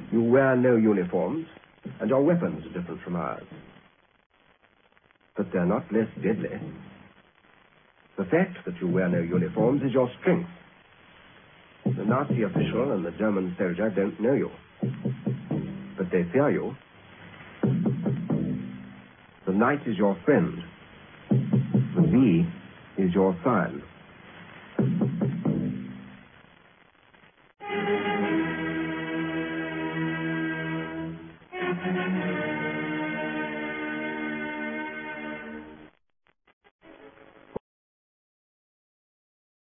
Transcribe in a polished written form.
You wear no uniforms, and your weapons are different from ours. But they're not less deadly. The fact that you wear no uniforms is your strength. The Nazi official and the German soldier don't know you, but they fear you. The knight is your friend. The V is your sign.